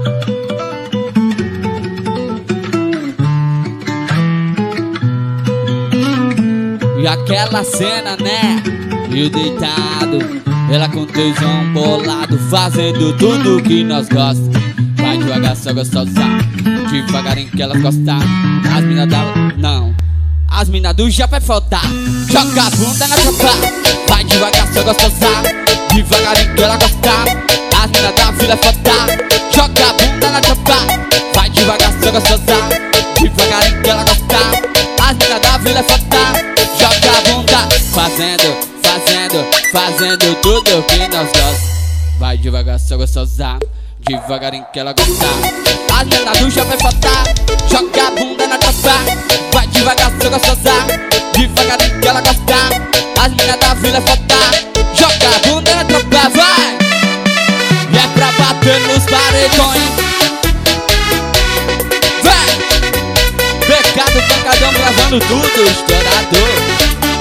E aquela cena, né? Eu deitado, ela com tesão bolado, fazendo tudo que nós gosta. Vai devagar, só gostosa, devagarinho que elas gostam. As mina dela, não. As mina do já vai faltar. Joga a bunda na tropa. Vai devagar, só gostosa, devagarinho que ela gosta. As mina da vila faltar. Joga a bunda na tropa. Vai devagar, só gostosa, devagarinho que ela gosta. As mina da vila faltar. Joga a bunda, fazendo tudo que nós gosta. Vai devagar, só gostosa, devagarinho que ela gosta. As mina do já vai faltar. Joga a bunda na tropa. Vai devagar, só gostosa, devagarinho que ela gosta. As mina da vila faltar. Joga a bunda na tropa, vai! E é pra bater nos paredões. Vai! Pecado, pancadão, gravando tudo, estourador.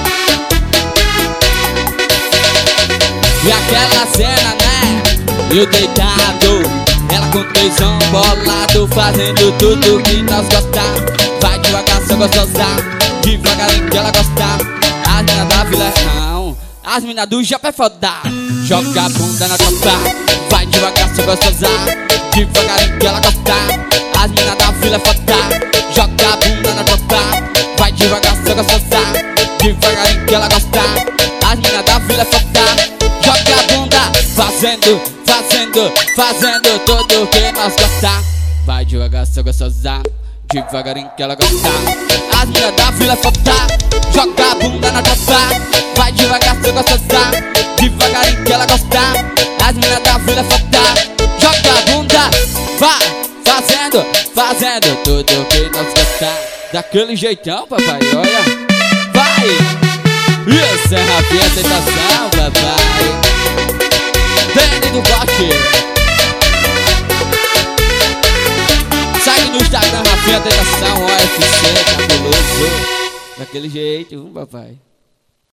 E aquela cena, né? Eu deitado, ela com tesão bolado, fazendo tudo que nós gostamos. Vai devagar, só gostosa, devagarinho que ela gosta. As mina da vila não, as mina do já vai fodar. Joga a bunda na tropa. Vai devagar, só gostosa, devagarinho que ela gosta. As mina da vila fodar. Joga a bunda na tropa. Vai devagar, só gostosa, devagarinho que ela gosta. As mina da vila fodar. Joga a bunda, fazendo tudo que nós gosta. Vai devagar, só gostosa, devagarinho que ela gosta. As mina da vila faltar. Joga a bunda na tropa. Vai devagar, só gostosa, devagarinho que ela gosta. As mina da vila faltar. Joga a bunda, vai fazendo tudo que nós gosta. Daquele jeitão, papai, olha. Vai! Isso é Rafinha Tentação, papai. Dani do Bote. Segue no Instagram, Rafinha Tentação, OFC, cabuloso. Daquele jeito, papai.